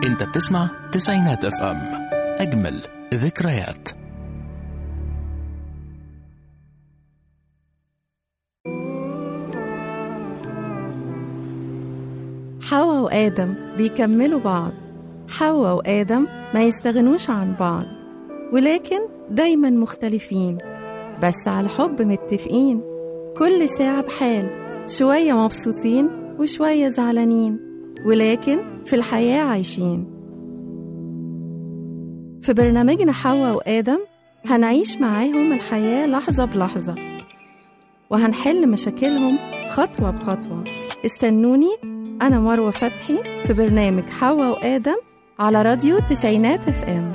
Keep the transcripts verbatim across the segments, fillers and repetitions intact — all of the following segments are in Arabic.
انت بتسمع تسعينات اف ام، اجمل ذكريات. حواء وآدم بيكملوا بعض. حواء وآدم ما يستغنوش عن بعض، ولكن دايما مختلفين، بس على الحب متفقين. كل ساعة بحال، شوية مبسوطين وشوية زعلانين، ولكن في الحياة عايشين. في برنامجنا حواء وآدم هنعيش معاهم الحياة لحظة بلحظة، وهنحل مشاكلهم خطوة بخطوة. استنوني، أنا مروة فتحي في برنامج حواء وآدم على راديو تسعينات اف ام.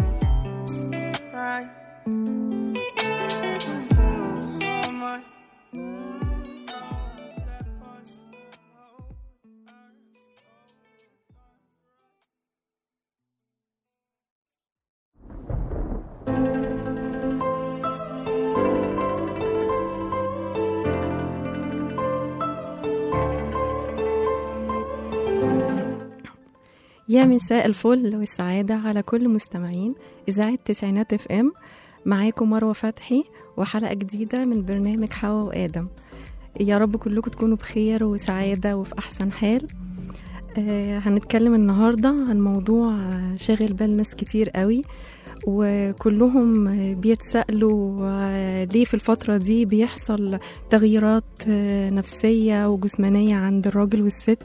يا مساء الفل والسعادة على كل مستمعين إذاعة تسعينات اف ام. معاكم مروة فتحي وحلقة جديدة من برنامج حواء وآدم. يا رب كلكم تكونوا بخير وسعادة وفي أحسن حال. آه هنتكلم النهاردة عن موضوع شاغل بال ناس كتير قوي، وكلهم بيتسألوا آه ليه في الفترة دي بيحصل تغييرات آه نفسية وجسمانية عند الراجل والست،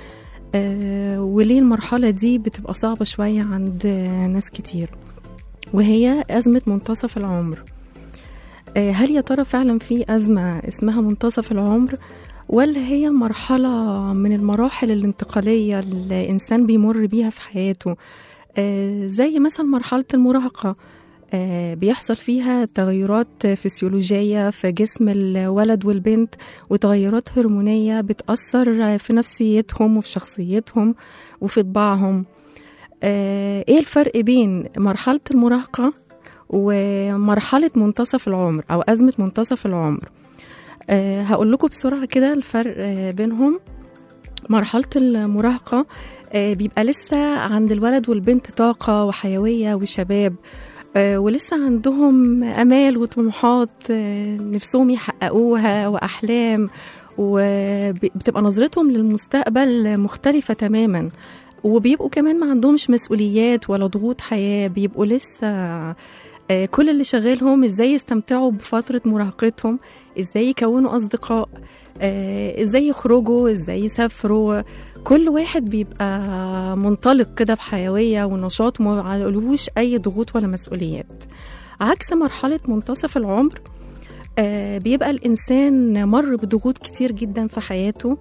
آه وليه المرحلة دي بتبقى صعبة شوية عند آه ناس كتير، وهي أزمة منتصف العمر. آه هل يا ترى فعلا في أزمة اسمها منتصف العمر، ولا هي مرحلة من المراحل الانتقالية اللي الإنسان بيمر بيها في حياته، آه زي مثلا مرحلة المراهقة، آه بيحصل فيها تغيرات فسيولوجية في جسم الولد والبنت، وتغيرات هرمونية بتأثر في نفسيتهم وفي شخصيتهم وفي طباعهم. آه ايه الفرق بين مرحلة المراهقة ومرحلة منتصف العمر أو أزمة منتصف العمر؟ أه هقول لكم بسرعة كده الفرق أه بينهم. مرحلة المراهقة أه بيبقى لسه عند الولد والبنت طاقة وحيوية وشباب، أه ولسه عندهم أمال وطموحات أه نفسهم يحققوها وأحلام، وبتبقى نظرتهم للمستقبل مختلفة تماما، وبيبقوا كمان ما عندهمش مسؤوليات ولا ضغوط حياة. بيبقوا لسه آه كل اللي شغالهم ازاي يستمتعوا بفترة مراهقتهم، ازاي يكونوا أصدقاء، آه ازاي يخرجوا، ازاي يسافروا. كل واحد بيبقى منطلق كده بحيوية ونشاط، ما عليهوش أي ضغوط ولا مسؤوليات. عكس مرحلة منتصف العمر، آه بيبقى الإنسان مر بضغوط كتير جدا في حياته،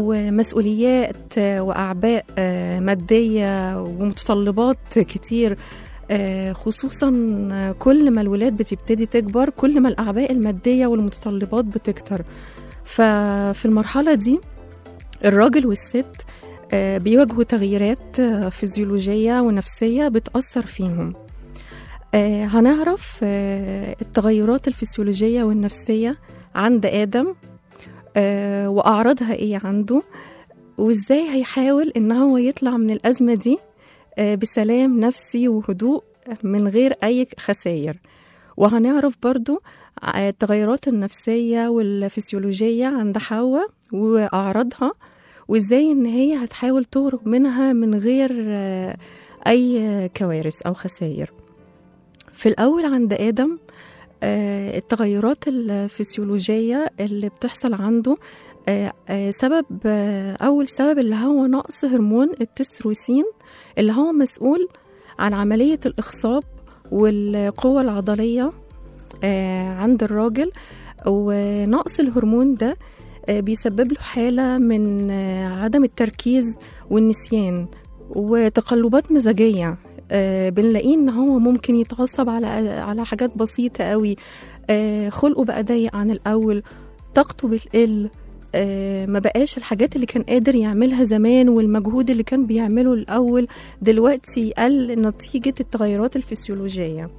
ومسؤوليات آه وأعباء آه مادية ومتطلبات كتير، آه خصوصا كل ما الولاد بتبتدي تكبر كل ما الأعباء المادية والمتطلبات بتكتر. ففي المرحلة دي الراجل والست آه بيواجهوا تغييرات آه فيزيولوجية ونفسية بتأثر فيهم. آه هنعرف آه التغيرات الفسيولوجية والنفسية عند آدم، آه وأعراضها إيه عنده، وإزاي هيحاول إن هو يطلع من الأزمة دي آه بسلام نفسي وهدوء من غير أي خسائر. وهنعرف برضو التغيرات النفسية والفسيولوجية عند حواء وأعراضها، وإزاي إن هي هتحاول تهرب منها من غير آه أي كوارث أو خسائر. في الأول عند آدم آه التغيرات الفسيولوجية اللي بتحصل عنده، آه آه سبب آه أول سبب اللي هو نقص هرمون التستروسين، اللي هو مسؤول عن عملية الإخصاب والقوة العضلية آه عند الراجل. ونقص الهرمون ده آه بيسبب له حالة من آه عدم التركيز والنسيان وتقلبات مزاجية. آه بنلاقيه ان هو ممكن يتعصب على على حاجات بسيطة قوي، آه خلقه بقى ضيق عن الاول، طاقته بتقل، آه ما بقاش الحاجات اللي كان قادر يعملها زمان والمجهود اللي كان بيعمله الاول دلوقتي قل نتيجة التغيرات الفسيولوجية.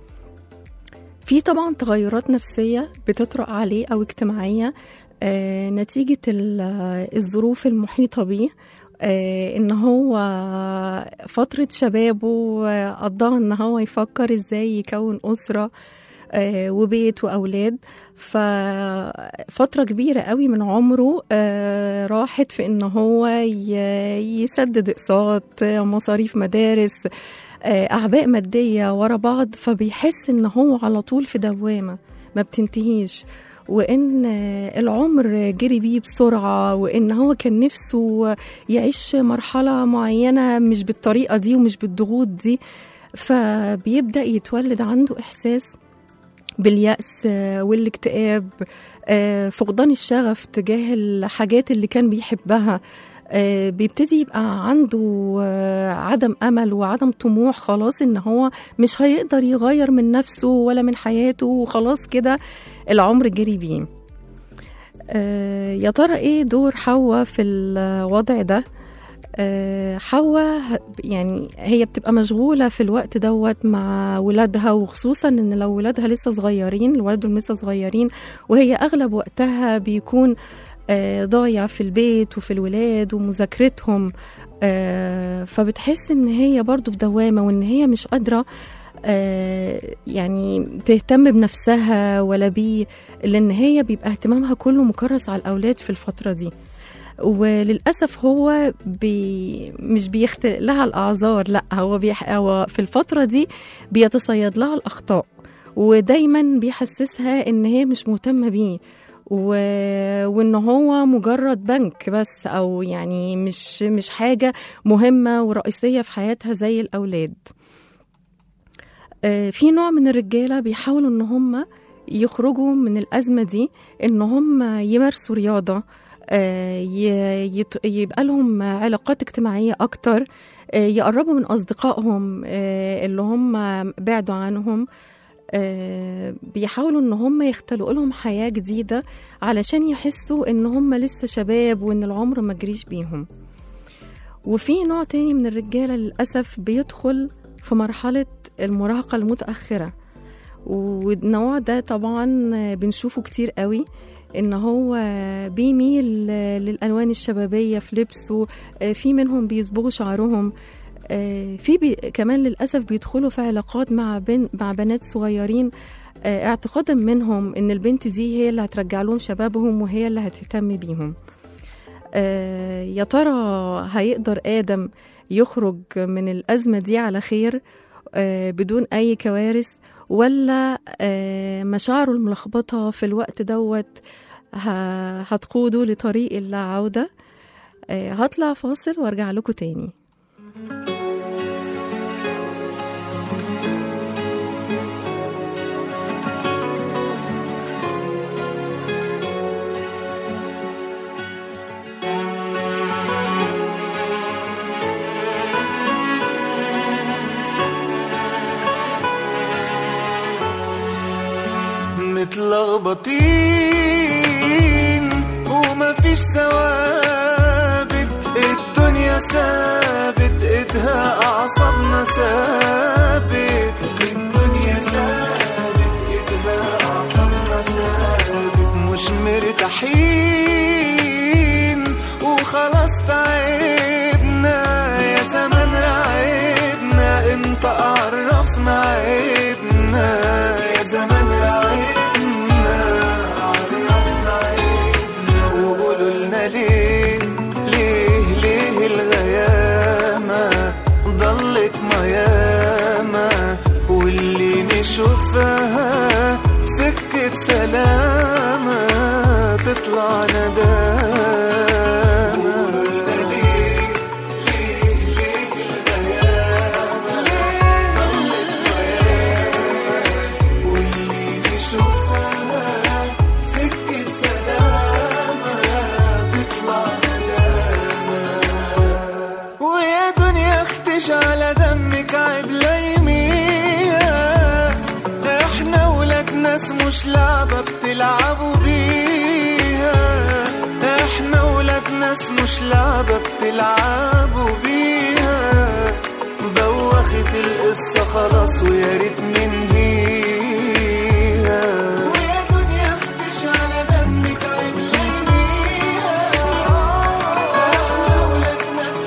في طبعا تغيرات نفسية بتطرأ عليه او اجتماعية آه نتيجة الظروف المحيطة بيه، آه ان هو فترة شبابه قضاها ان هو يفكر ازاي يكون أسرة آه وبيت وأولاد. ففترة كبيرة قوي من عمره آه راحت في ان هو يسدد اقساط، مصاريف مدارس، آه أعباء مادية ورا بعض. فبيحس ان هو على طول في دوامة ما بتنتهيش، وإن العمر جري بيه بسرعة، وإن هو كان نفسه يعيش مرحلة معينة مش بالطريقة دي ومش بالضغوط دي. فبيبدأ يتولد عنده إحساس باليأس والاكتئاب، فقدان الشغف تجاه الحاجات اللي كان بيحبها. بيبتدي يبقى عنده عدم أمل وعدم طموح، خلاص إن هو مش هيقدر يغير من نفسه ولا من حياته، وخلاص كده العمر جري بيه. يا ترى إيه دور حواء في الوضع ده؟ حواء يعني هي بتبقى مشغولة في الوقت دوت مع ولادها، وخصوصا إن لو ولادها لسه صغيرين، الولاد لسه صغيرين، وهي أغلب وقتها بيكون ضايع في البيت وفي الولاد ومذاكرتهم. فبتحس ان هي برضو في دوامة، وان هي مش قادرة يعني تهتم بنفسها ولا بيه، لان هي بيبقى اهتمامها كله مكرس على الاولاد في الفترة دي. وللأسف هو بي مش بيخترق لها الأعذار، لا هو, بيح... هو في الفترة دي بيتصيد لها الأخطاء، ودايما بيحسسها ان هي مش مهتمة بيه، و... وإن هو مجرد بنك بس، أو يعني مش مش حاجة مهمة ورئيسية في حياتها زي الأولاد. آه في نوع من الرجالة بيحاولوا إن هم يخرجوا من الأزمة دي، إن هم يمارسوا رياضة، آه يت... يبقى لهم علاقات اجتماعية أكتر، آه يقربوا من أصدقائهم آه اللي هم بعدوا عنهم. آه بيحاولوا ان هم يختلقوا لهم حياة جديدة علشان يحسوا ان هم لسه شباب وان العمر ما جريش بيهم. وفي نوع تاني من الرجالة للأسف بيدخل في مرحلة المراهقة المتأخرة، والنوع ده طبعا بنشوفه كتير قوي، ان هو بيميل للألوان الشبابية في لبسه، آه في منهم بيصبغوا شعرهم، في بي كمان للأسف بيدخلوا في علاقات مع, بن مع بنات صغيرين، اعتقادا منهم ان البنت دي هي اللي هترجع لهم شبابهم وهي اللي هتهتم بيهم. يا ترى هيقدر آدم يخرج من الأزمة دي على خير بدون أي كوارث، ولا مشاعره الملخبطة في الوقت دوت هتقوده لطريق اللا عودة؟ هطلع فاصل وارجع لكم تاني. متلخبطين ومفيش ثوابت، الدنيا ثابت ايدها اعصابنا ثابت، الدنيا ثابت ايدها اعصابنا ثابت، مش مرتاحين وخلاص تعبنا، يا زمان رعبنا انت عرفنا عيبنا، يا زمان رعبنا عرفنا عيبنا، وقولوا لنا ليه ليه ليه الغيامة ضلت ميامة، واللي نشوفها سكة سلامة تطلع ندامة. على دمك عيب لايميها، احنا ولاد ناس مش لعبة بتلعبوا بيها، احنا ولاد ناس مش لعبة بتلعبوا بيها، بوخت القصة خلاص ويا ريت ننهيها، ويا دنيا اختش على دمك عيب لايميها، احنا ولاد ناس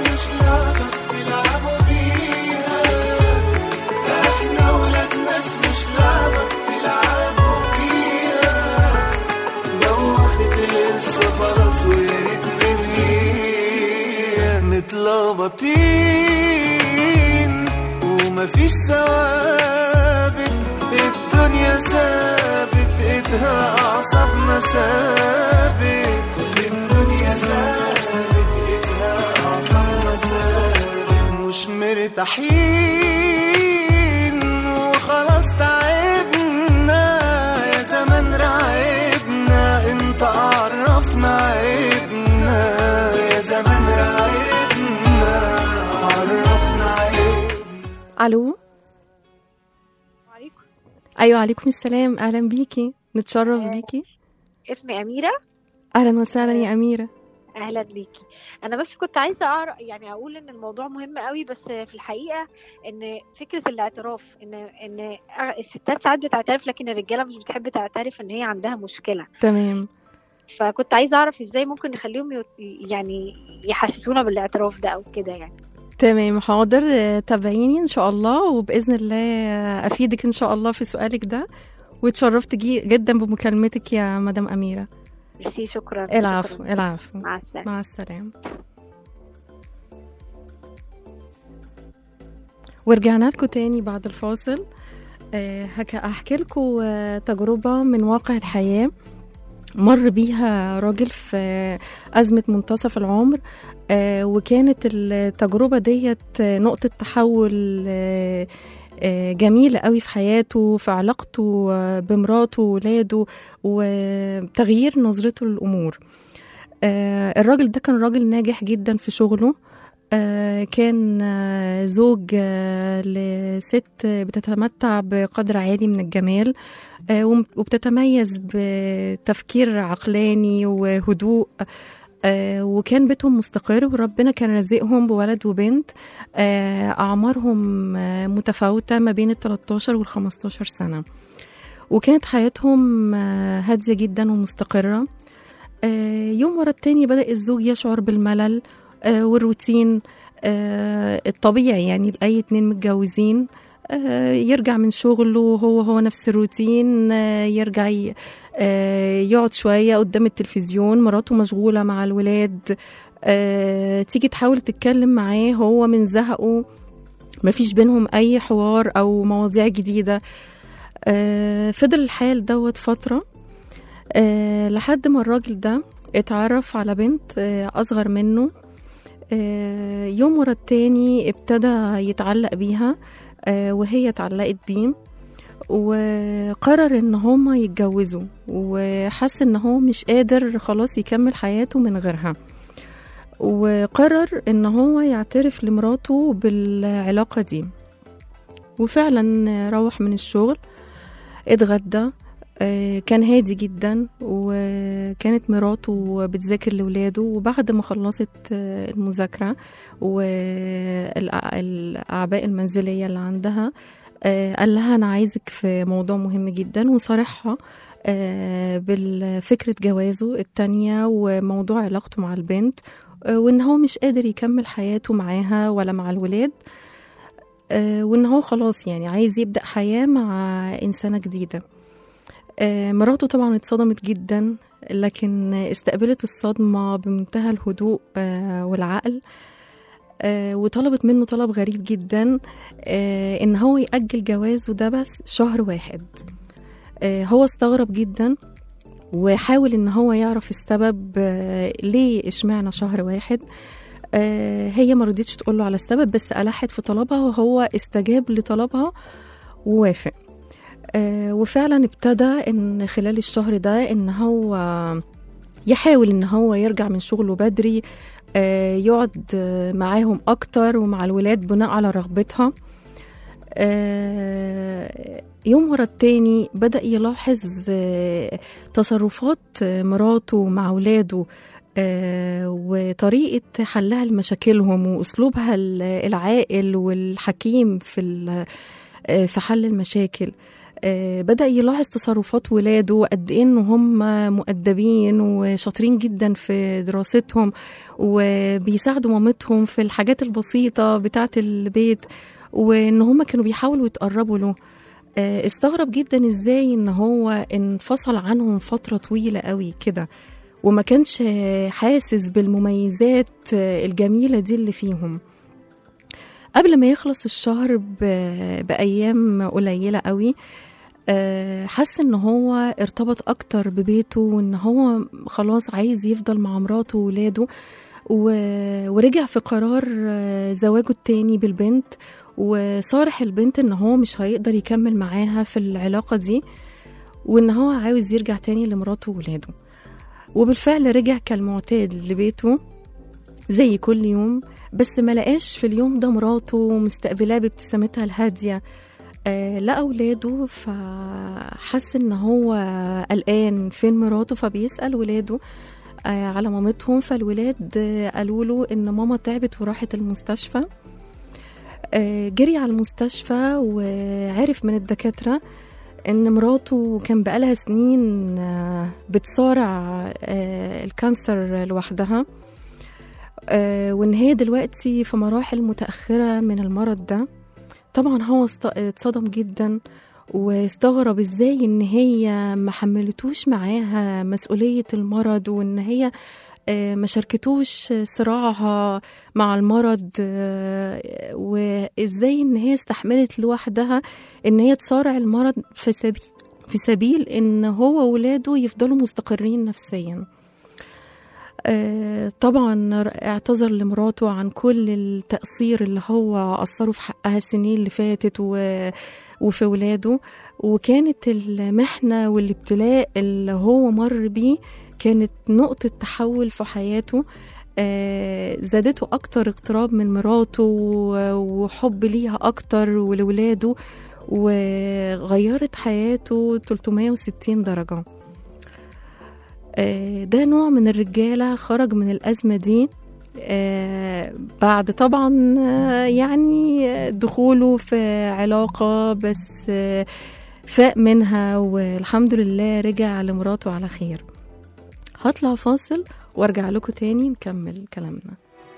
متلخبطين ومفيش ثوابت، الدنيا ثابت ايدها اعصابنا ثابت، الدنيا ثابت ايدها اعصابنا ثابت، مش مرتاحين وخلاص تعبنا يا زمان رعبنا، انت عرفنا عيبنا يا زمان رعبنا، عرفنا عيبنا. الو. عليكم. ايوه عليكم السلام، اهلا بيكي، نتشرف آه، بيكي. اسمي أميرة. اهلا وسهلا يا اميره. أهلا بيكي. أنا بس كنت عايزة أعرف، يعني أقول إن الموضوع مهم قوي، بس في الحقيقة إن فكرة الاعتراف، إن إن الستات ساعات بتعترف لكن الرجالة مش بتحب تعترف إن هي عندها مشكلة. تمام. فكنت عايزة أعرف إزاي ممكن نخليهم يت- يعني يحسسونا بالاعتراف ده أو كده يعني. تمام حاضر، آه، تابعيني ان شاء الله، وباذن الله آه، افيدك ان شاء الله في سؤالك ده، واتشرفت جي- جدا بمكالمتك يا مدام اميره. ميرسي، شكرا. العفو شكراً. العفو. مع السلامة. مع السلامه. ورجعنا لكم تاني بعد الفاصل. آه، هك- هحكي لكم آه، تجربه من واقع الحياه مر بيها راجل في آه، أزمة منتصف العمر، آه، وكانت التجربة ديت آه، نقطة تحول آه، آه، جميلة قوي في حياته، في علاقته آه، بمراته وولاده، وتغيير نظرته للأمور. آه، الراجل ده كان راجل ناجح جدا في شغله، آه، كان آه، زوج آه، لست بتتمتع بقدر عالي من الجمال، آه، وم- وبتتميز بتفكير عقلاني وهدوء، آه، وكان بيتهم مستقر، وربنا كان رزقهم بولد وبنت، آه، أعمارهم آه، متفاوتة ما بين ال تلتاشر وال خمستاشر سنة، وكانت حياتهم آه، هادية جدا ومستقرة. آه، يوم ورا التاني بدأ الزوج يشعر بالملل آه، والروتين آه، الطبيعي يعني لأي اتنين متجوزين. آه، يرجع من شغله هو هو نفس الروتين، آه، يرجع ي- آه، يقعد شوية قدام التلفزيون، مراته مشغولة مع الولاد، آه، تيجي تحاول تتكلم معاه هو من زهقه، مفيش بينهم أي حوار أو مواضيع جديدة. آه، فضل الحال دوت فترة آه، لحد ما الراجل ده اتعرف على بنت آه، أصغر منه. آه، يوم ورا التاني ابتدى يتعلق بيها، آه، وهي اتعلقت بيه، وقرر ان هما يتجوزوا، وحس ان هو مش قادر خلاص يكمل حياته من غيرها، وقرر ان هو يعترف لمراته بالعلاقة دي. وفعلا روح من الشغل، اتغدى، آه، كان هادي جدا، وكانت مراته بتذاكر لولاده، وبعد ما خلصت آه، المذاكرة والأعباء المنزلية اللي عندها، آه، قال لها أنا عايزك في موضوع مهم جدا، وصارحها آه، بالفكرة جوازه التانية وموضوع علاقته مع البنت، آه، وإن هو مش قادر يكمل حياته معاها ولا مع الولاد، آه، وإن هو خلاص يعني عايز يبدأ حياة مع إنسانة جديدة. آه، مراته طبعا اتصدمت جدا، لكن استقبلت الصدمة بمنتهى الهدوء آه، والعقل، آه، وطلبت منه طلب غريب جدا، آه، ان هو يأجل جوازه ده بس شهر واحد. آه، هو استغرب جدا، وحاول ان هو يعرف السبب آه، ليه اشمعنى شهر واحد. آه، هي ما رضيتش تقول له على السبب، بس ألحت في طلبها، وهو استجاب لطلبها ووافق. آه، وفعلا ابتدى ان خلال الشهر ده ان هو يحاول ان هو يرجع من شغله بدري، آه، يقعد آه، معاهم اكتر ومع الولاد بناء على رغبتها. آه، يوم ورا التاني بدأ يلاحظ آه، تصرفات آه، مراته مع ولاده، آه، وطريقة حلها لمشاكلهم، وأسلوبها ال- العاقل والحكيم في ال- آه، في حل المشاكل. آه، بدأ يلاحظ تصرفات ولاده، قد إيه إن هم مؤدبين وشاطرين جدا في دراستهم، وبيساعدوا مامتهم في الحاجات البسيطة بتاعة البيت، وإن هم كانوا بيحاولوا يتقربوا له. آه، استغرب جدا إزاي إن هو انفصل عنهم فترة طويلة قوي كده، وما كانش حاسس بالمميزات الجميلة دي اللي فيهم. قبل ما يخلص الشهر بأيام قليلة قوي حس ان هو ارتبط اكتر ببيته، وان هو خلاص عايز يفضل مع مراته وولاده، ورجع في قرار زواجه التاني بالبنت، وصارح البنت ان هو مش هيقدر يكمل معاها في العلاقة دي، وان هو عاوز يرجع تاني لمراته وولاده. وبالفعل رجع كالمعتاد لبيته زي كل يوم، بس ما لقاش في اليوم ده مراته مستقبلاه بابتسامتها الهادية، آه لا أولاده. فحس ان هو قلقان فين مراته، فبيسأل ولاده آه على مامتهم. فالولاد آه قالوا له ان ماما تعبت وراحت المستشفى. آه جري على المستشفى وعرف من الدكاترة ان مراته كان بقالها سنين آه بتصارع آه الكانسر لوحدها، آه وان هي دلوقتي في مراحل متأخرة من المرض ده. طبعا هو اتصدم جدا واستغرب ازاي ان هي ما حملتوش معاها مسؤولية المرض، وان هي ما شاركتوش صراعها مع المرض، وازاي ان هي استحملت لوحدها ان هي تصارع المرض في سبيل في سبيل ان هو وولاده يفضلوا مستقرين نفسيا. طبعا اعتذر لمراته عن كل التقصير اللي هو قصره في حقها السنين اللي فاتت وفي ولاده، وكانت المحنة والابتلاء اللي هو مر بيه كانت نقطة تحول في حياته، زادته أكتر اقتراب من مراته وحب ليها أكتر ولولاده، وغيرت حياته ثلاثمية وستين درجة. ده نوع من الرجالة خرج من الأزمة دي بعد طبعا يعني دخوله في علاقة، بس فاق منها والحمد لله رجع لمراته على خير. هطلع فاصل وارجع لكم تاني نكمل كلامنا.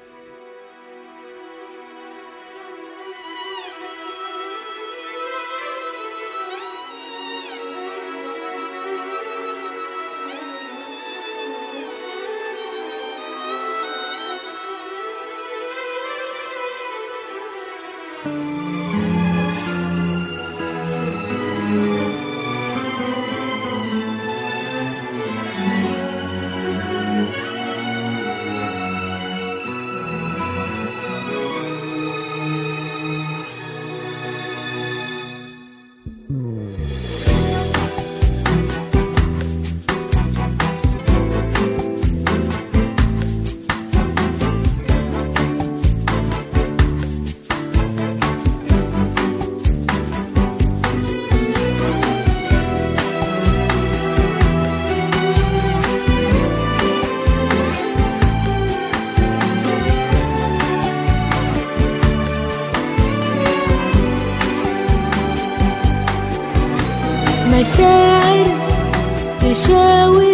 مشاعر تشاور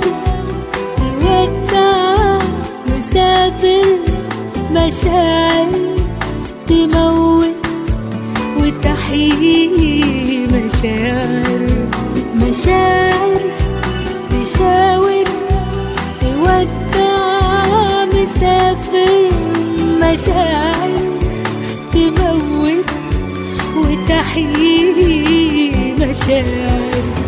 تودع مسافر، مشاعر تموت وتحيي، مشاعر مشاعر تشاور تودع مسافر، مشاعر تموت وتحيي، مشاعر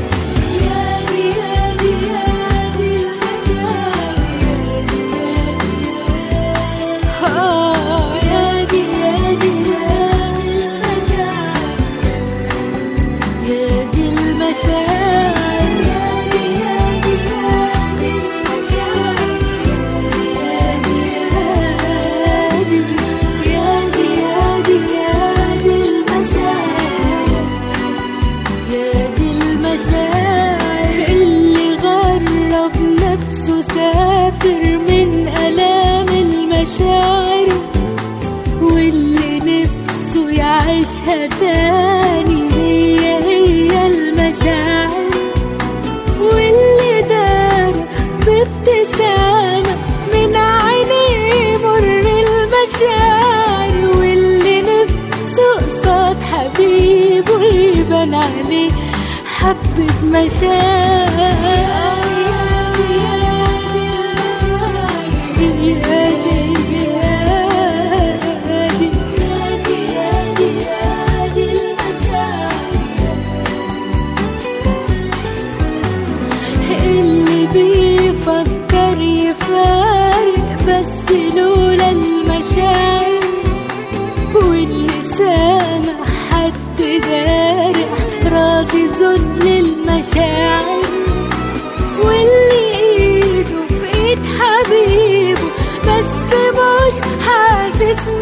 من ألام المشاعر، واللي نفسه يعيشها تاني هي هي المشاعر، واللي دار بابتسامة من عينيه مر المشاعر، واللي نفسه قصاد حبيبه يبان عليه حبة مشاعر.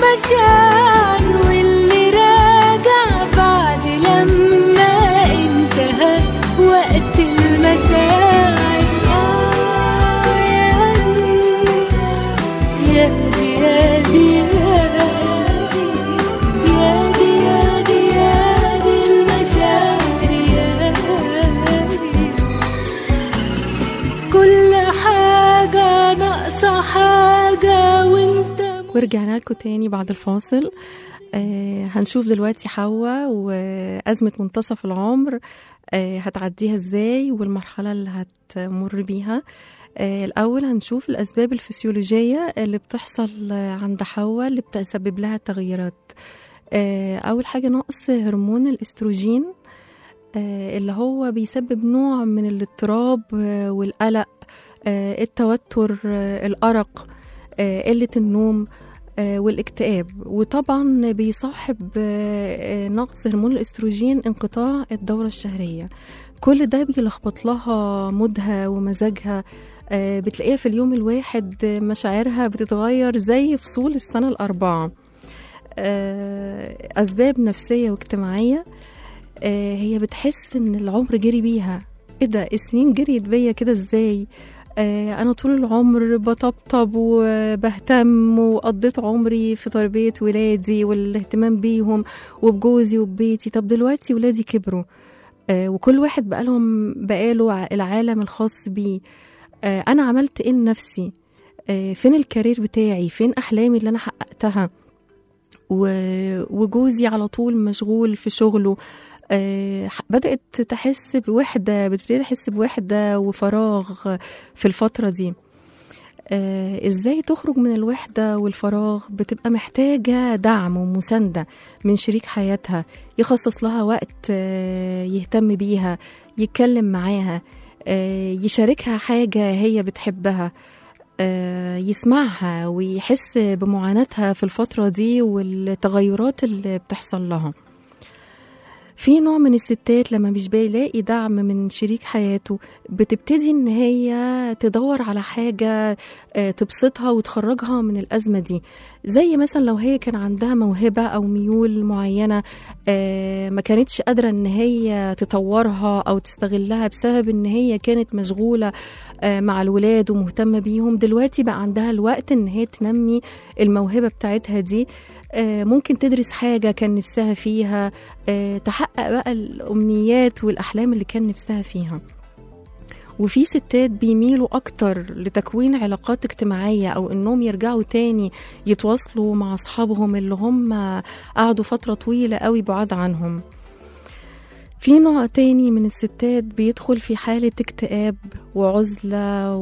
المشاعر واللي راجع بعد لما انتهى وقت المشاعر. يا دي يا دي يا دي يا دي يا دي المشاعر يا دي. كل حاجة ناقصة حاجة وانت. ورجعنا لكم تاني بعد الفاصل. آه هنشوف دلوقتي حواء وأزمة منتصف العمر آه هتعديها ازاي والمرحلة اللي هتمر بيها. آه الأول هنشوف الأسباب الفسيولوجية اللي بتحصل عند حواء اللي بتسبب لها تغييرات. آه أول حاجة نقص هرمون الإستروجين آه اللي هو بيسبب نوع من الاضطراب آه والقلق آه التوتر آه الأرق آه قلة النوم آه والاكتئاب. وطبعا بيصاحب آه نقص هرمون الإستروجين انقطاع الدورة الشهرية. كل ده بيلخبط لها مودها ومزاجها. آه بتلاقيها في اليوم الواحد مشاعرها بتتغير زي فصول السنة الأربعة. آه أسباب نفسية واجتماعية. آه هي بتحس إن العمر جري بيها. إيه ده السنين جريت بيا كده إزاي؟ آه أنا طول العمر بطبطب وبهتم وقضيت عمري في تربية ولادي والاهتمام بيهم وبجوزي وببيتي. طب دلوقتي ولادي كبروا آه وكل واحد بقالهم بقاله العالم الخاص بيه. آه أنا عملت إيه لنفسي؟ آه فين الكارير بتاعي؟ فين أحلامي اللي أنا حققتها؟ وجوزي على طول مشغول في شغله. آه بدأت تحس بوحدة بتبتدي تحس بوحدة وفراغ في الفترة دي. آه ازاي تخرج من الوحدة والفراغ؟ بتبقى محتاجة دعم ومساندة من شريك حياتها يخصص لها وقت آه يهتم بيها، يتكلم معاها، آه يشاركها حاجة هي بتحبها، آه يسمعها ويحس بمعاناتها في الفترة دي والتغيرات اللي بتحصل لها. في نوع من الستات لما مش بيلاقي دعم من شريك حياته بتبتدي ان هي تدور على حاجة تبسطها وتخرجها من الأزمة دي. زي مثلا لو هي كان عندها موهبة أو ميول معينة ما كانتش قادرة ان هي تطورها أو تستغلها بسبب ان هي كانت مشغولة مع الولاد ومهتمة بيهم، دلوقتي بقى عندها الوقت ان هي تنمي الموهبة بتاعتها دي. ممكن تدرس حاجة كان نفسها فيها، تحقق بقى الأمنيات والأحلام اللي كان نفسها فيها. وفي ستات بيميلوا أكتر لتكوين علاقات اجتماعية أو إنهم يرجعوا تاني يتواصلوا مع أصحابهم اللي هم قعدوا فترة طويلة قوي بعاد عنهم. في نوع تاني من الستات بيدخل في حالة اكتئاب وعزلة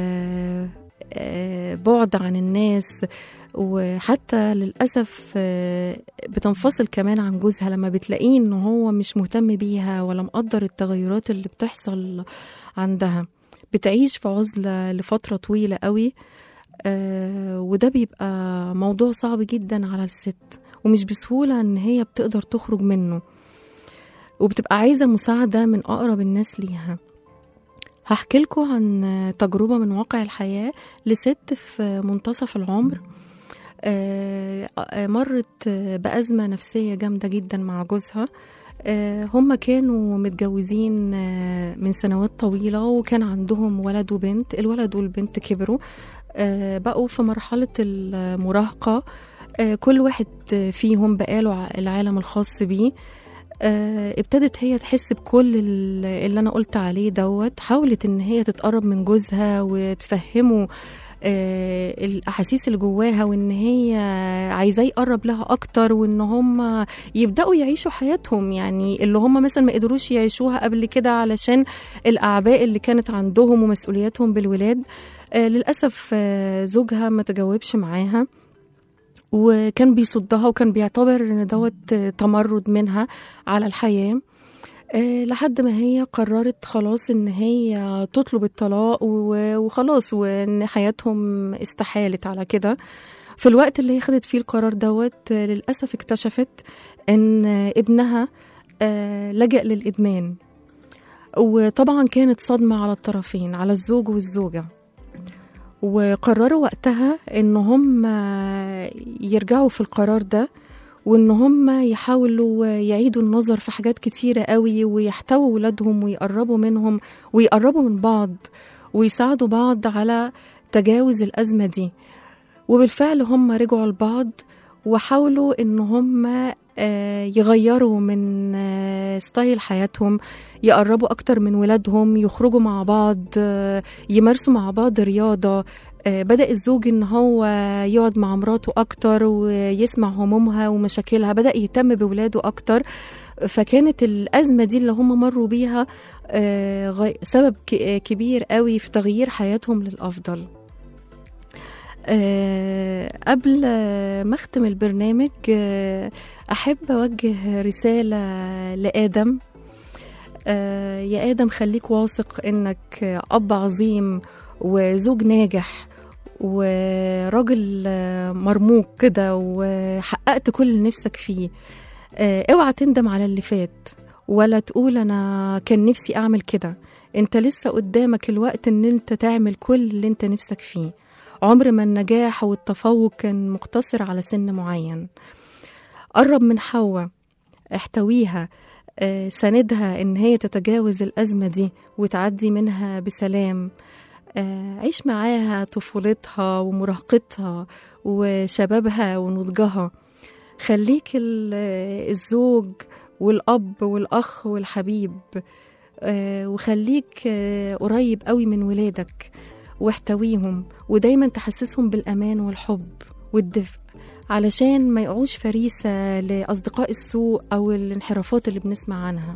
وبعد عن الناس، وحتى للأسف بتنفصل كمان عن جوزها لما بتلاقيه إنه هو مش مهتم بيها ولا مقدر التغيرات اللي بتحصل عندها. بتعيش في عزلة لفترة طويلة قوي، وده بيبقى موضوع صعب جدا على الست ومش بسهولة إن هي بتقدر تخرج منه، وبتبقى عايزة مساعدة من أقرب الناس ليها. هحكي لكم عن تجربة من واقع الحياة لست في منتصف العمر مرت بأزمة نفسية جامدة جدا مع جوزها. هم كانوا متجوزين من سنوات طويلة وكان عندهم ولد وبنت. الولد والبنت كبروا بقوا في مرحلة المراهقة، كل واحد فيهم بقاله العالم الخاص بيه. ابتدت هي تحس بكل اللي أنا قلت عليه دوت. حاولت إن هي تتقرب من جوزها وتفهمه آه الأحاسيس اللي جواها وإن هي عايزاه يقرب لها أكتر، وإن هم يبدأوا يعيشوا حياتهم يعني اللي هم مثلا ما قدروش يعيشوها قبل كده علشان الأعباء اللي كانت عندهم ومسؤولياتهم بالولاد. آه للأسف آه زوجها ما تجاوبش معاها وكان بيصدها وكان بيعتبر إن دوت تمرد منها على الحياة. أه لحد ما هي قررت خلاص ان هي تطلب الطلاق وخلاص، وان حياتهم استحالت على كده. في الوقت اللي هي خدت فيه القرار دوت للأسف اكتشفت ان ابنها أه لجأ للإدمان، وطبعا كانت صدمة على الطرفين، على الزوج والزوجة. وقرروا وقتها ان هم يرجعوا في القرار ده، وان هم يحاولوا يعيدوا النظر في حاجات كتيرة قوي، ويحتووا ولادهم ويقربوا منهم ويقربوا من بعض ويساعدوا بعض على تجاوز الأزمة دي. وبالفعل هم رجعوا لبعض وحاولوا ان هم يغيروا من ستايل حياتهم، يقربوا أكتر من ولادهم، يخرجوا مع بعض، يمارسوا مع بعض رياضة. بدأ الزوج إن هو يقعد مع مراته أكتر ويسمع همومها ومشاكلها، بدأ يهتم بولاده أكتر. فكانت الأزمة دي اللي هم مروا بيها سبب كبير قوي في تغيير حياتهم للأفضل. أه قبل ما أختم البرنامج أه أحب أوجه رسالة لآدم. أه يا آدم، خليك واثق إنك أب عظيم وزوج ناجح وراجل مرموق كده، وحققت كل اللي نفسك فيه. أه اوعى تندم على اللي فات، ولا تقول أنا كان نفسي أعمل كده. أنت لسه قدامك الوقت إن أنت تعمل كل اللي أنت نفسك فيه. عمر ما النجاح والتفوق كان مقتصر على سن معين. قرب من حواء، احتويها، اه ساندها ان هي تتجاوز الأزمة دي وتعدي منها بسلام. اه عيش معاها طفولتها ومراهقتها وشبابها ونضجها. خليك الزوج والأب والأخ والحبيب، اه وخليك اه قريب قوي من ولادك واحتويهم، ودايما تحسسهم بالأمان والحب والدفء، علشان ما يقعوش فريسة لأصدقاء السوء أو الانحرافات اللي بنسمع عنها.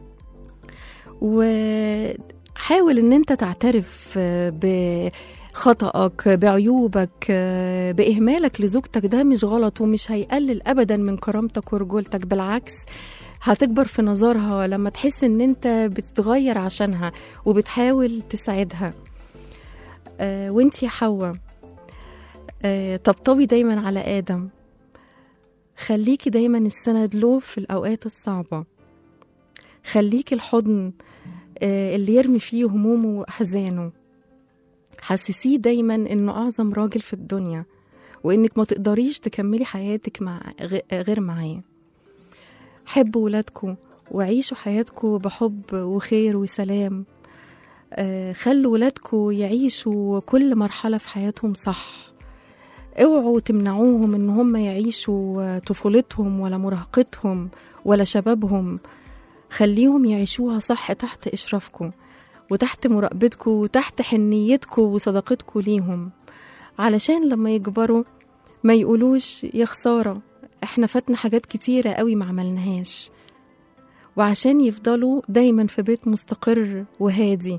وحاول ان انت تعترف بخطأك، بعيوبك، بإهمالك لزوجتك. ده مش غلط ومش هيقلل أبدا من كرامتك ورجولتك، بالعكس هتكبر في نظرها لما تحس ان انت بتتغير عشانها وبتحاول تساعدها. آه وانت يا حواء، آه طبطبي دايما على آدم، خليكي دايما السند له في الأوقات الصعبة. خليكي الحضن آه اللي يرمي فيه همومه وأحزانه. حسسيه دايما إنه أعظم راجل في الدنيا، وإنك ما تقدريش تكملي حياتك مع غير معاه. حبوا ولادكم وعيشوا حياتكم بحب وخير وسلام. آه خلوا ولادكم يعيشوا كل مرحلة في حياتهم صح. اوعوا تمنعوهم ان هم يعيشوا طفولتهم ولا مراهقتهم ولا شبابهم. خليهم يعيشوها صح تحت إشرافكم وتحت مراقبتكم وتحت حنيتكم وصداقتكم ليهم، علشان لما يكبروا ما يقولوش يا خسارة احنا فاتنا حاجات كتيرة قوي ما عملناهاش، وعشان يفضلوا دايما في بيت مستقر وهادي.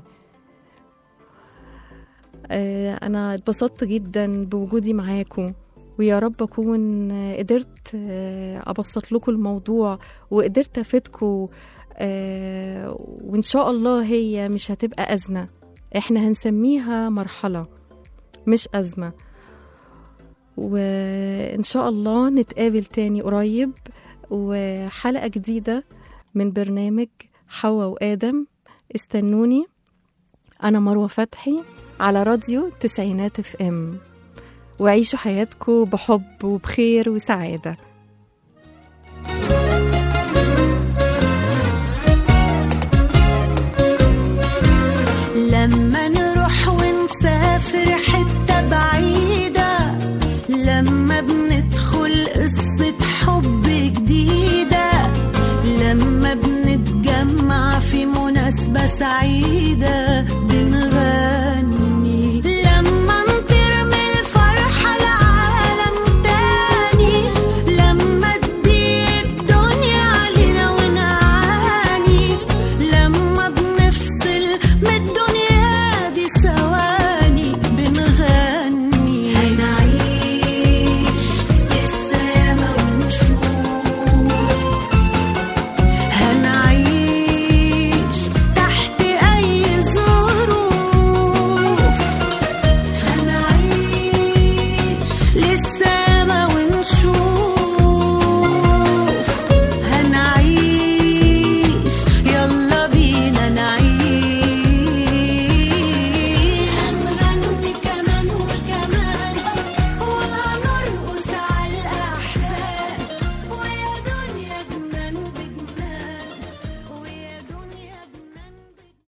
أنا اتبسطت جدا بوجودي معاكم، ويا رب أكون قدرت أبسط لكم الموضوع وقدرت أفيدكم، وإن شاء الله هي مش هتبقى أزمة، إحنا هنسميها مرحلة مش أزمة. وإن شاء الله نتقابل تاني قريب وحلقة جديدة من برنامج حواء وآدم. استنوني، أنا مروة فتحي على راديو تسعينات اف ام، وعيشوا حياتكم بحب وبخير وسعادة. لما نروح ونسافر حتة بعيدة، لما بن